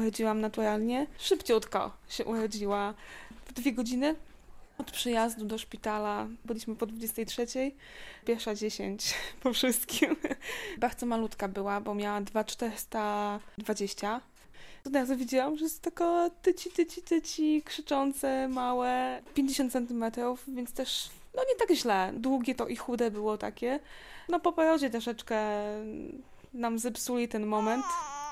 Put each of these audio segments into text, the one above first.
urodziłam naturalnie. Szybciutko się urodziła. W 2 godziny od przyjazdu do szpitala. Byliśmy po 23:00. Pierwsza 10 po wszystkim. Bardzo malutka była, bo miała 2,420. Od razu widziałam, że jest taka tyci, krzyczące, małe, 50 centymetrów, więc też nie tak źle. Długie to i chude było takie. Po porodzie troszeczkę nam zepsuli ten moment.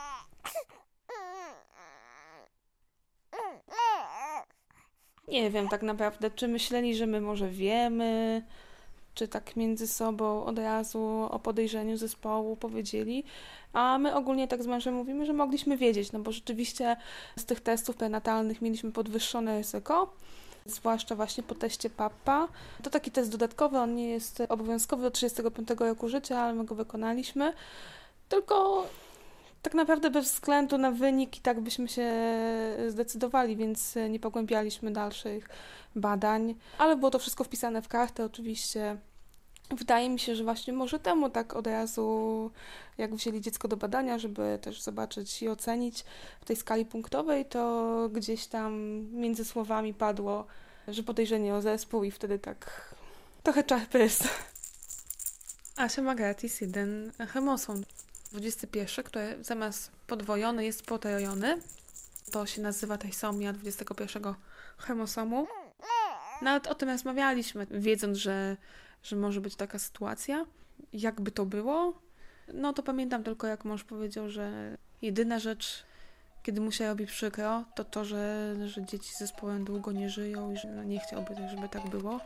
Nie wiem tak naprawdę, czy myśleli, że my może wiemy, czy tak między sobą od razu o podejrzeniu zespołu powiedzieli, a my ogólnie tak z mężem mówimy, że mogliśmy wiedzieć, bo rzeczywiście z tych testów prenatalnych mieliśmy podwyższone ryzyko, zwłaszcza właśnie po teście PAPA. To taki test dodatkowy, on nie jest obowiązkowy do 35 roku życia, ale my go wykonaliśmy, tylko tak naprawdę bez względu na wynik i tak byśmy się zdecydowali, więc nie pogłębialiśmy dalszych badań, ale było to wszystko wpisane w kartę oczywiście. Wydaje mi się, że właśnie może temu tak od razu, jak wzięli dziecko do badania, żeby też zobaczyć i ocenić w tej skali punktowej, to gdzieś tam między słowami padło, że podejrzenie o zespół i wtedy tak trochę czarpys. Asia ma gratis 1 chromosom. 21, który zamiast podwojony jest potrojony. To się nazywa trisomia 21 chromosomu. Nawet o tym rozmawialiśmy, wiedząc, że może być taka sytuacja. Jakby to było? To pamiętam tylko, jak mąż powiedział, że jedyna rzecz, kiedy mu się robi przykro, to że dzieci z zespołem długo nie żyją i że nie chciałby, żeby tak było.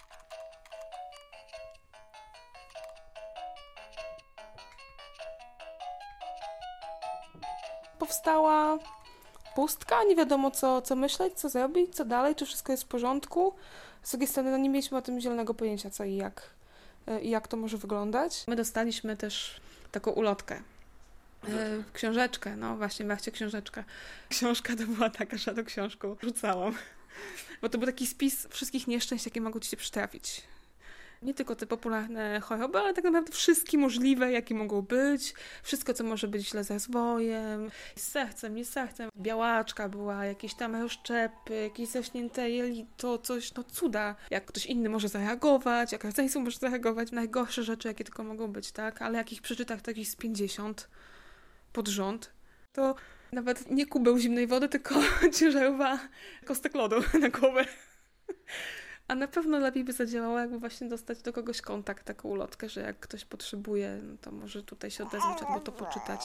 Powstała pustka, nie wiadomo co myśleć, co zrobić, co dalej, czy wszystko jest w porządku. Z drugiej strony nie mieliśmy o tym zielonego pojęcia, co i jak to może wyglądać. My dostaliśmy też taką ulotkę, książeczkę, właśnie książeczkę. Książka to była taka, że tą książką rzucałam, bo to był taki spis wszystkich nieszczęść, jakie mogą ci się przytrafić. Nie tylko te popularne choroby, ale tak naprawdę wszystkie możliwe, jakie mogą być. Wszystko, co może być źle z rozwojem, z sercem, nie z sercem. Białaczka była, jakieś tam rozszczepy, jakieś zaśnięte jelito, coś, cuda. Jak ktoś inny może zareagować, jak rodzeństwo może zareagować. Najgorsze rzeczy, jakie tylko mogą być, tak? Ale jak ich przeczytach takich z 50 pod rząd, to nawet nie kubeł zimnej wody, tylko ciężarowa kostek lodu na głowę. A na pewno lepiej by zadziałało, jakby właśnie dostać do kogoś kontakt, taką ulotkę, że jak ktoś potrzebuje, to może tutaj się odezwać albo to poczytać.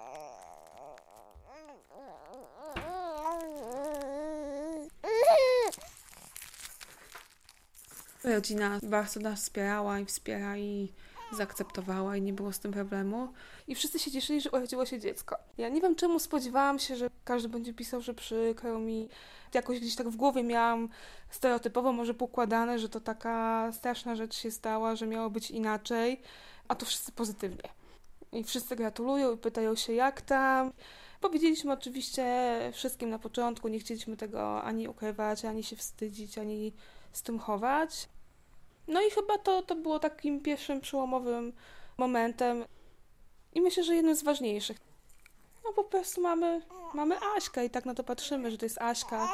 Rodzina bardzo nas wspierała i wspiera i zaakceptowała i nie było z tym problemu. I wszyscy się cieszyli, że urodziło się dziecko. Ja nie wiem, czemu spodziewałam się, że każdy będzie pisał, że przykro mi. Jakoś gdzieś tak w głowie miałam stereotypowo może poukładane, że to taka straszna rzecz się stała, że miało być inaczej, a to wszyscy pozytywnie. I wszyscy gratulują i pytają się, jak tam. Powiedzieliśmy oczywiście wszystkim na początku, nie chcieliśmy tego ani ukrywać, ani się wstydzić, ani z tym chować. I chyba to było takim pierwszym przełomowym momentem i myślę, że jednym z ważniejszych. Po prostu mamy Aśkę i tak na to patrzymy, że to jest Aśka.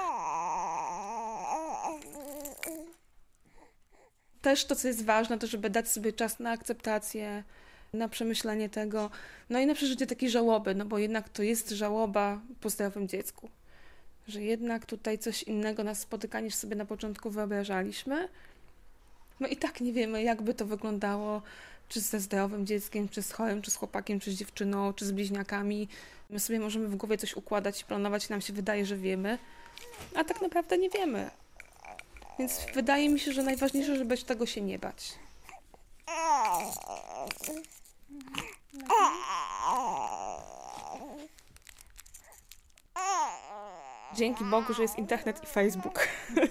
Też to, co jest ważne, to żeby dać sobie czas na akceptację, na przemyślenie tego, i na przeżycie takiej żałoby, bo jednak to jest żałoba po zdrowym dziecku. Że jednak tutaj coś innego nas spotyka, niż sobie na początku wyobrażaliśmy. I tak nie wiemy, jakby to wyglądało, czy ze zdrowym dzieckiem, czy z chorym, czy z chłopakiem, czy z dziewczyną, czy z bliźniakami. My sobie możemy w głowie coś układać i planować, nam się wydaje, że wiemy, a tak naprawdę nie wiemy. Więc wydaje mi się, że najważniejsze, żeby tego się nie bać. Dzięki Bogu, że jest internet i Facebook.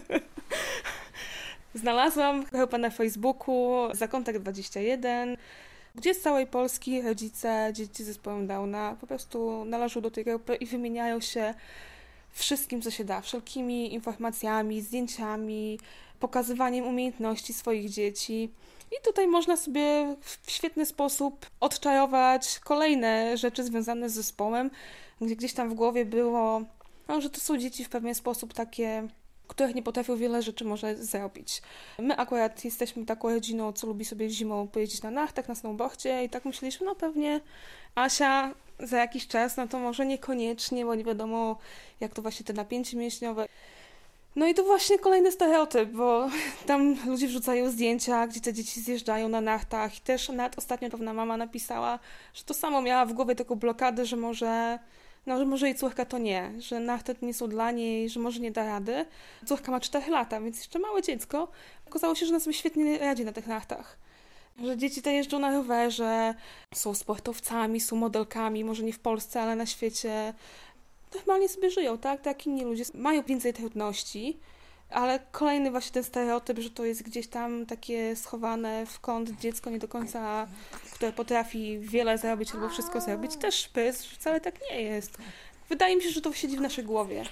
Znalazłam grupę na Facebooku Zakontakt 21, gdzie z całej Polski rodzice dzieci z zespołem Downa po prostu należą do tej grupy i wymieniają się wszystkim, co się da, wszelkimi informacjami, zdjęciami, pokazywaniem umiejętności swoich dzieci. I tutaj można sobie w świetny sposób odczarować kolejne rzeczy związane z zespołem, gdzie gdzieś tam w głowie było, no, że to są dzieci w pewien sposób takie, których nie potrafią wiele rzeczy może zrobić. My akurat jesteśmy taką rodziną, co lubi sobie zimą pojeździć na nachtach, na snowboardzie i tak myśleliśmy, no pewnie Asia za jakiś czas, no to może niekoniecznie, bo nie wiadomo, jak to właśnie te napięcie mięśniowe. No i to właśnie kolejny stereotyp, bo tam ludzie wrzucają zdjęcia, gdzie te dzieci zjeżdżają na nachtach i też nawet ostatnio pewna mama napisała, że to samo miała w głowie taką blokadę, że może jej córka to nie, że nachty nie są dla niej, że może nie da rady. Córka ma 4 lata, więc jeszcze małe dziecko. Okazało się, że ona sobie świetnie radzi na tych nachtach. Że dzieci te jeżdżą na rowerze, są sportowcami, są modelkami, może nie w Polsce, ale na świecie. Normalnie sobie żyją, tak? Tak inni ludzie mają więcej trudności, ale kolejny właśnie ten stereotyp, że to jest gdzieś tam takie schowane w kąt dziecko nie do końca, które potrafi wiele zrobić albo wszystko zrobić, też szpys, że wcale tak nie jest. Wydaje mi się, że to siedzi w naszej głowie.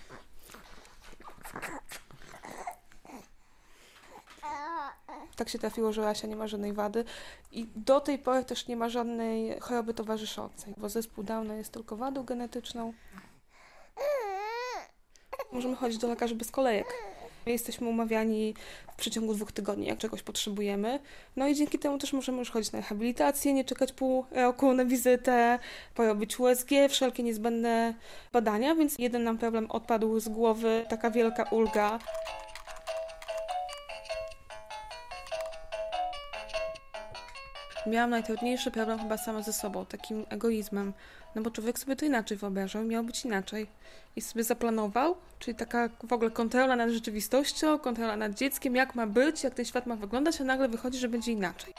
Tak się trafiło, że Asia nie ma żadnej wady i do tej pory też nie ma żadnej choroby towarzyszącej, bo zespół Downa jest tylko wadą genetyczną. Możemy chodzić do lekarzy bez kolejek. Jesteśmy umawiani w przeciągu 2 tygodni, jak czegoś potrzebujemy. No i dzięki temu też możemy już chodzić na rehabilitację, nie czekać pół roku na wizytę, porobić USG, wszelkie niezbędne badania, więc jeden nam problem odpadł z głowy, taka wielka ulga. Miałam najtrudniejszy problem chyba sama ze sobą, takim egoizmem. No bo człowiek sobie to inaczej wyobrażał, miało być inaczej. I sobie zaplanował, czyli taka w ogóle kontrola nad rzeczywistością, kontrola nad dzieckiem, jak ma być, jak ten świat ma wyglądać, a nagle wychodzi, że będzie inaczej.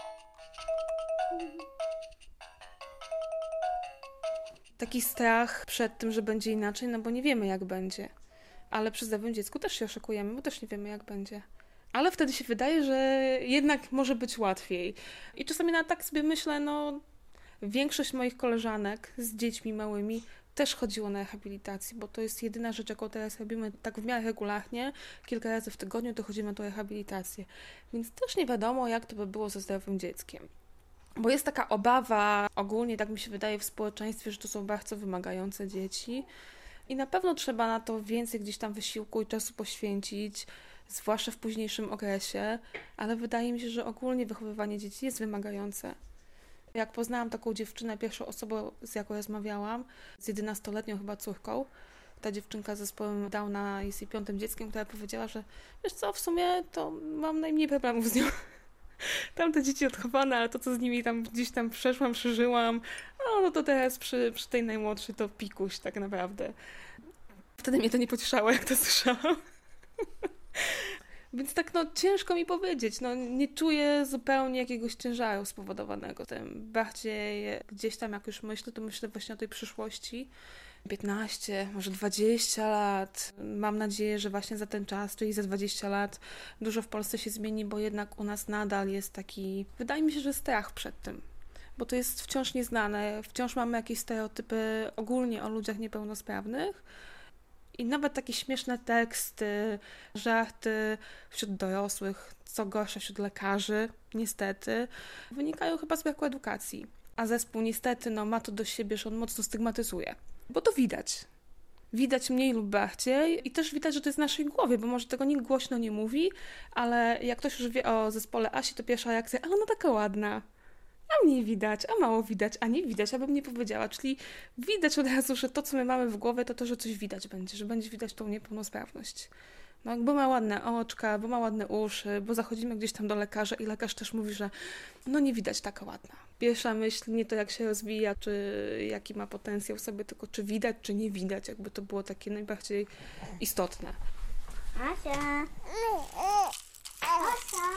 Taki strach przed tym, że będzie inaczej, no bo nie wiemy, jak będzie. Ale przy zdrowym dziecku też się oszukujemy, bo też nie wiemy, jak będzie. Ale wtedy się wydaje, że jednak może być łatwiej. I czasami na tak sobie myślę, no większość moich koleżanek z dziećmi małymi też chodziło na rehabilitację, bo to jest jedyna rzecz, jaką teraz robimy tak w miarę regularnie. Kilka razy w tygodniu dochodzimy na tą rehabilitację. Więc też nie wiadomo, jak to by było ze zdrowym dzieckiem. Bo jest taka obawa, ogólnie tak mi się wydaje w społeczeństwie, że to są bardzo wymagające dzieci. I na pewno trzeba na to więcej gdzieś tam wysiłku i czasu poświęcić, zwłaszcza w późniejszym okresie, ale wydaje mi się, że ogólnie wychowywanie dzieci jest wymagające. Jak poznałam taką dziewczynę, pierwszą osobą, z jaką rozmawiałam, z 11-letnią chyba córką, ta dziewczynka z zespołem Downa jest jej 5. dzieckiem, która powiedziała, że wiesz co, w sumie to mam najmniej problemów z nią. Tamte dzieci odchowane, ale to, co z nimi tam gdzieś tam przeszłam, przeżyłam, no to teraz przy tej najmłodszej to pikuś tak naprawdę. Wtedy mnie to nie pocieszało, jak to słyszałam. Więc tak, no ciężko mi powiedzieć, no nie czuję zupełnie jakiegoś ciężaru spowodowanego tym. Bardziej gdzieś tam, jak już myślę, to myślę właśnie o tej przyszłości. 15, może 20 lat. Mam nadzieję, że właśnie za ten czas, czyli za 20 lat, dużo w Polsce się zmieni, bo jednak u nas nadal jest taki, wydaje mi się, że strach przed tym. Bo to jest wciąż nieznane, wciąż mamy jakieś stereotypy ogólnie o ludziach niepełnosprawnych. I nawet takie śmieszne teksty, żarty wśród dorosłych, co gorsza wśród lekarzy, niestety, wynikają chyba z braku edukacji. A zespół niestety ma to do siebie, że on mocno stygmatyzuje. Bo to widać. Widać mniej lub bardziej i też widać, że to jest w naszej głowie, bo może tego nikt głośno nie mówi, ale jak ktoś już wie o zespole Asi, to pierwsza reakcja, ale ona taka ładna. A mniej widać, a mało widać, a nie widać, abym nie powiedziała. Czyli widać od razu, że to, co my mamy w głowie, to to, że coś widać będzie, że będzie widać tą niepełnosprawność. No, bo ma ładne oczka, bo ma ładne uszy, bo zachodzimy gdzieś tam do lekarza i lekarz też mówi, że no nie widać taka ładna. Pierwsza myśl nie to, jak się rozwija, czy jaki ma potencjał w sobie, tylko czy widać, czy nie widać, jakby to było takie najbardziej istotne. Asia! Asia!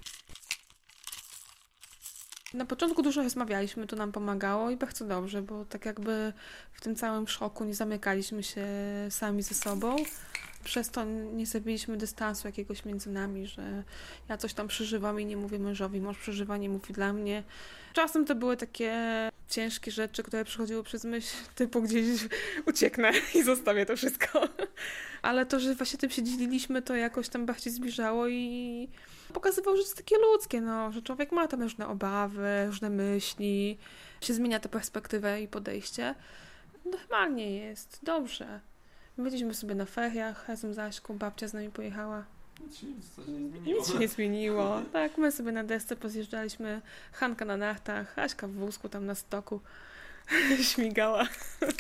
Na początku dużo rozmawialiśmy, to nam pomagało i bardzo dobrze, bo tak jakby w tym całym szoku nie zamykaliśmy się sami ze sobą. Przez to nie zrobiliśmy dystansu jakiegoś między nami, że ja coś tam przeżywam i nie mówię mężowi, mąż przeżywa, nie mówi dla mnie. Czasem to były takie ciężkie rzeczy, które przychodziły przez myśl, typu gdzieś ucieknę i zostawię to wszystko. Ale to, że właśnie tym się dzieliliśmy, to jakoś tam bardziej zbliżało i pokazywało, że to jest takie ludzkie, no, że człowiek ma tam różne obawy, różne myśli, się zmienia ta perspektywa i podejście. Normalnie jest, dobrze. Byliśmy sobie na feriach razem z Aśką, babcia z nami pojechała. Nic się nie zmieniło. Tak, my sobie na desce pozjeżdżaliśmy, Hanka na nartach, Aśka w wózku tam na stoku śmigała.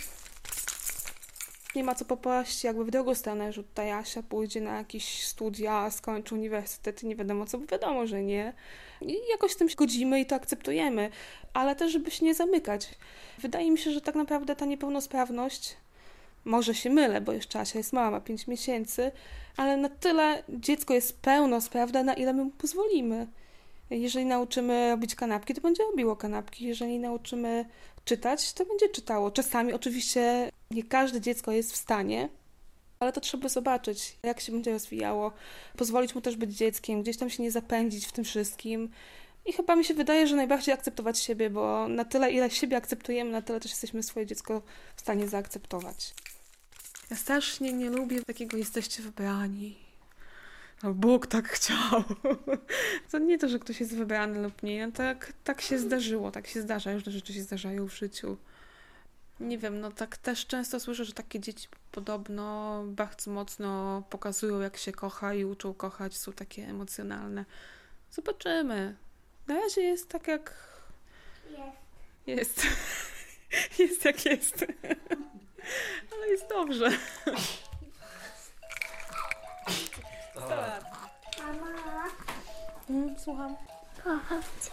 Nie ma co popaść jakby w drugą stronę, że tutaj Asia pójdzie na jakieś studia, skończy uniwersytet i nie wiadomo co, bo wiadomo, że nie. I jakoś z tym się godzimy i to akceptujemy, ale też żeby się nie zamykać. Wydaje mi się, że tak naprawdę ta niepełnosprawność, może się mylę, bo jeszcze Asia jest mała, ma 5 miesięcy, ale na tyle dziecko jest pełnosprawne, na ile my mu pozwolimy. Jeżeli nauczymy robić kanapki, to będzie robiło kanapki. Jeżeli nauczymy czytać, to będzie czytało. Czasami oczywiście nie każde dziecko jest w stanie, ale to trzeba zobaczyć, jak się będzie rozwijało. Pozwolić mu też być dzieckiem, gdzieś tam się nie zapędzić w tym wszystkim. I chyba mi się wydaje, że najbardziej akceptować siebie, bo na tyle, ile siebie akceptujemy, na tyle też jesteśmy swoje dziecko w stanie zaakceptować. Ja strasznie nie lubię takiego jesteście wybrani. No, Bóg tak chciał. To nie to, że ktoś jest wybrany lub nie. No, tak się zdarzyło, tak się zdarza. Różne rzeczy się zdarzają w życiu. Nie wiem, no tak też często słyszę, że takie dzieci podobno bardzo mocno pokazują, jak się kocha i uczą kochać, są takie emocjonalne. Zobaczymy. Na razie jest tak, jak... Jest. Jest jak jest. Ale jest dobrze. Mama, Słucham. kocham cię.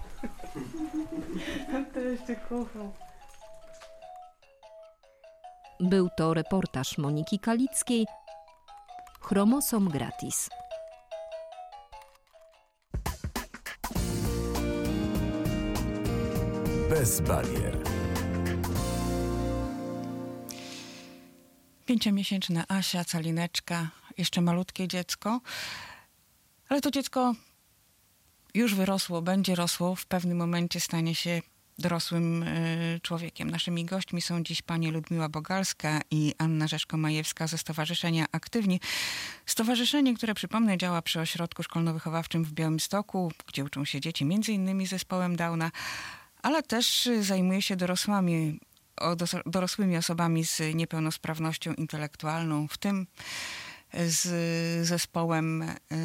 Też cię kocham. Był to reportaż Moniki Kalickiej, Chromosom gratis. Bez barier. 5-miesięczna Asia, calineczka, jeszcze malutkie dziecko, ale to dziecko już wyrosło, będzie rosło, w pewnym momencie stanie się dorosłym człowiekiem. Naszymi gośćmi są dziś pani Ludmiła Bogalska i Anna Rzeszko-Majewska ze Stowarzyszenia Aktywni. Stowarzyszenie, które, przypomnę, działa przy ośrodku szkolno-wychowawczym w Białymstoku, gdzie uczą się dzieci m.in. z zespołem Downa, ale też zajmuje się dorosłymi osobami z niepełnosprawnością intelektualną, w tym z zespołem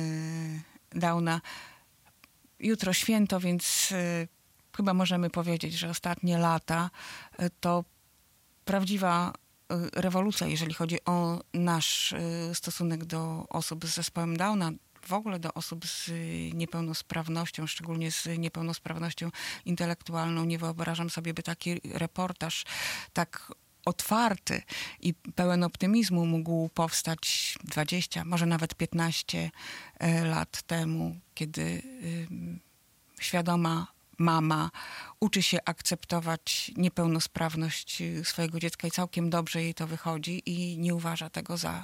Downa. Jutro święto, więc chyba możemy powiedzieć, że ostatnie lata to prawdziwa rewolucja, jeżeli chodzi o nasz stosunek do osób z zespołem Downa, w ogóle do osób z niepełnosprawnością, szczególnie z niepełnosprawnością intelektualną. Nie wyobrażam sobie, by taki reportaż tak otwarty i pełen optymizmu mógł powstać 20, może nawet 15 lat temu, kiedy świadoma mama uczy się akceptować niepełnosprawność swojego dziecka i całkiem dobrze jej to wychodzi i nie uważa tego za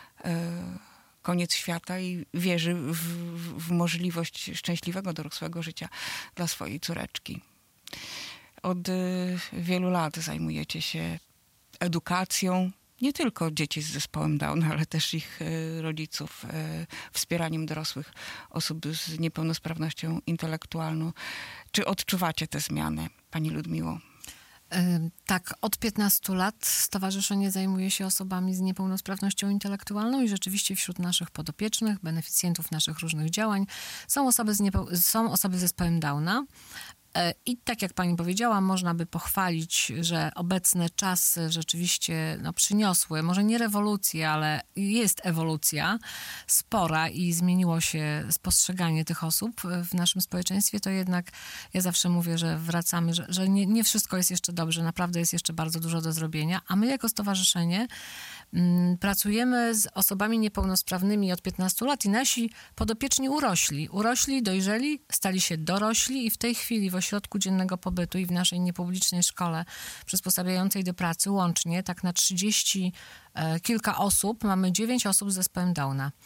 koniec świata i wierzy w możliwość szczęśliwego dorosłego życia dla swojej córeczki. Od wielu lat zajmujecie się edukacją nie tylko dzieci z zespołem Downa, ale też ich rodziców, wspieraniem dorosłych osób z niepełnosprawnością intelektualną. Czy odczuwacie te zmiany, pani Ludmiło? Tak, od 15 lat stowarzyszenie zajmuje się osobami z niepełnosprawnością intelektualną i rzeczywiście wśród naszych podopiecznych, beneficjentów naszych różnych działań są osoby z zespołem Downa. I tak jak pani powiedziała, można by pochwalić, że obecne czasy rzeczywiście przyniosły, może nie rewolucję, ale jest ewolucja spora i zmieniło się postrzeganie tych osób w naszym społeczeństwie, to jednak ja zawsze mówię, że wracamy, że nie wszystko jest jeszcze dobrze, naprawdę jest jeszcze bardzo dużo do zrobienia, a my jako stowarzyszenie pracujemy z osobami niepełnosprawnymi od 15 lat i nasi podopieczni urośli, dojrzeli, stali się dorośli i w tej chwili w ośrodku dziennego pobytu i w naszej niepublicznej szkole przysposabiającej do pracy łącznie, tak na 30 kilka osób, mamy 9 osób z zespołem Downa.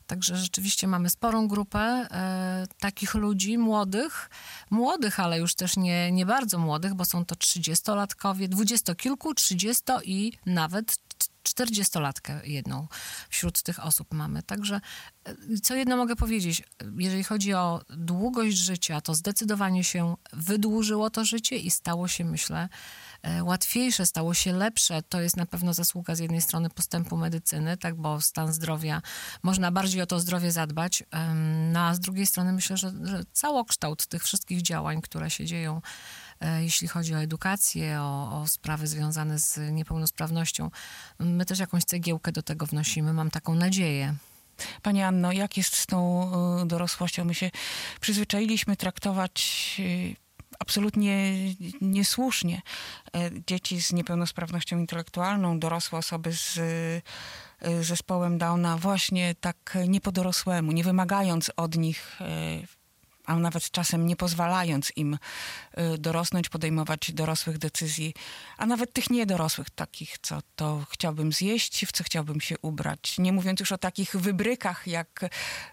Także rzeczywiście mamy sporą grupę takich ludzi młodych, ale już też nie bardzo młodych, bo są to 30-latkowie, 20-kilku, 30 i nawet 40-latkę jedną wśród tych osób mamy. Także co jedno mogę powiedzieć, jeżeli chodzi o długość życia, to zdecydowanie się wydłużyło to życie i stało się, myślę, łatwiejsze, stało się lepsze. To jest na pewno zasługa z jednej strony postępu medycyny, tak, bo stan zdrowia, można bardziej o to zdrowie zadbać, no a z drugiej strony myślę, że całokształt tych wszystkich działań, które się dzieją, jeśli chodzi o edukację, o sprawy związane z niepełnosprawnością, my też jakąś cegiełkę do tego wnosimy, mam taką nadzieję. Pani Anno, jak jest z tą dorosłością? My się przyzwyczailiśmy traktować absolutnie niesłusznie dzieci z niepełnosprawnością intelektualną, dorosłe osoby z zespołem Downa właśnie tak nie po dorosłemu, nie wymagając od nich, a nawet czasem nie pozwalając im dorosnąć, podejmować dorosłych decyzji, a nawet tych niedorosłych, takich, co to chciałbym zjeść, w co chciałbym się ubrać. Nie mówiąc już o takich wybrykach, jak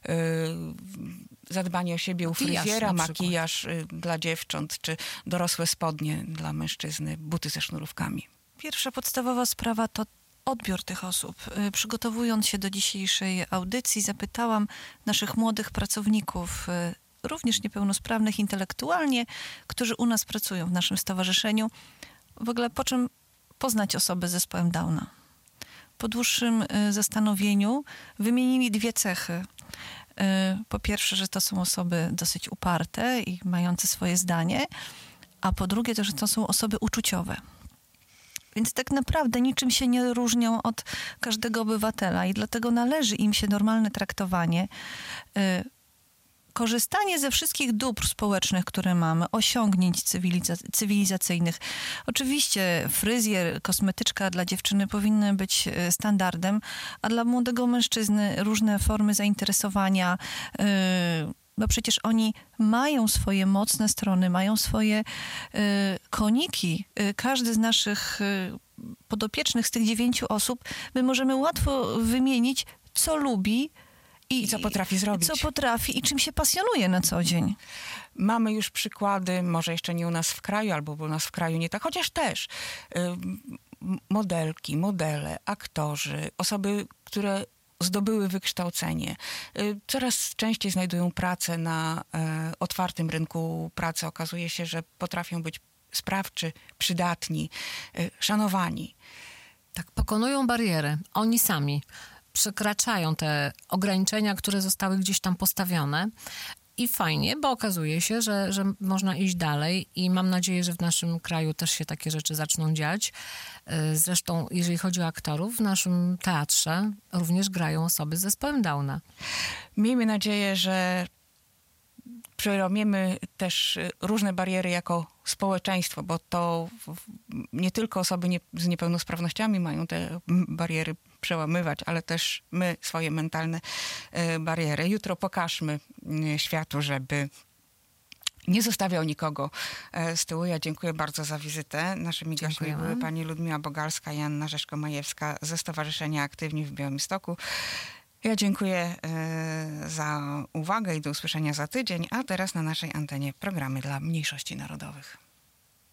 zadbanie o siebie u fryzjera, makijaż dla dziewcząt, czy dorosłe spodnie dla mężczyzny, buty ze sznurówkami. Pierwsza podstawowa sprawa to odbiór tych osób. Przygotowując się do dzisiejszej audycji, zapytałam naszych młodych pracowników, również niepełnosprawnych intelektualnie, którzy u nas pracują w naszym stowarzyszeniu, w ogóle po czym poznać osoby z zespołem Downa. Po dłuższym zastanowieniu wymienili 2 cechy. Po pierwsze, że to są osoby dosyć uparte i mające swoje zdanie, a po drugie to, że to są osoby uczuciowe. Więc tak naprawdę niczym się nie różnią od każdego obywatela i dlatego należy im się normalne traktowanie, korzystanie ze wszystkich dóbr społecznych, które mamy, osiągnięć cywilizacyjnych. Oczywiście fryzjer, kosmetyczka dla dziewczyny powinny być standardem, a dla młodego mężczyzny różne formy zainteresowania. No przecież oni mają swoje mocne strony, mają swoje koniki. Każdy z naszych podopiecznych z tych 9 osób, my możemy łatwo wymienić, co lubi, I co potrafi zrobić. Co potrafi i czym się pasjonuje na co dzień. Mamy już przykłady, może jeszcze nie u nas w kraju, albo u nas w kraju nie tak, chociaż też modelki, modele, aktorzy, osoby, które zdobyły wykształcenie. Coraz częściej znajdują pracę na otwartym rynku pracy. Okazuje się, że potrafią być sprawczy, przydatni, szanowani. Tak, pokonują bariery. Oni sami przekraczają te ograniczenia, które zostały gdzieś tam postawione. I fajnie, bo okazuje się, że można iść dalej i mam nadzieję, że w naszym kraju też się takie rzeczy zaczną dziać. Zresztą, jeżeli chodzi o aktorów, w naszym teatrze również grają osoby z zespołem Downa. Miejmy nadzieję, że przełamiemy też różne bariery jako społeczeństwo, bo to nie tylko osoby z niepełnosprawnościami mają te bariery przełamywać, ale też my swoje mentalne bariery. Jutro pokażmy światu, żeby nie zostawiał nikogo z tyłu. Ja dziękuję bardzo za wizytę. Naszymi gośćmi były pani Ludmiła Bogalska i Anna Rzeszko-Majewska ze Stowarzyszenia Aktywni w Białymstoku. Ja dziękuję za uwagę i do usłyszenia za tydzień, a teraz na naszej antenie programy dla mniejszości narodowych.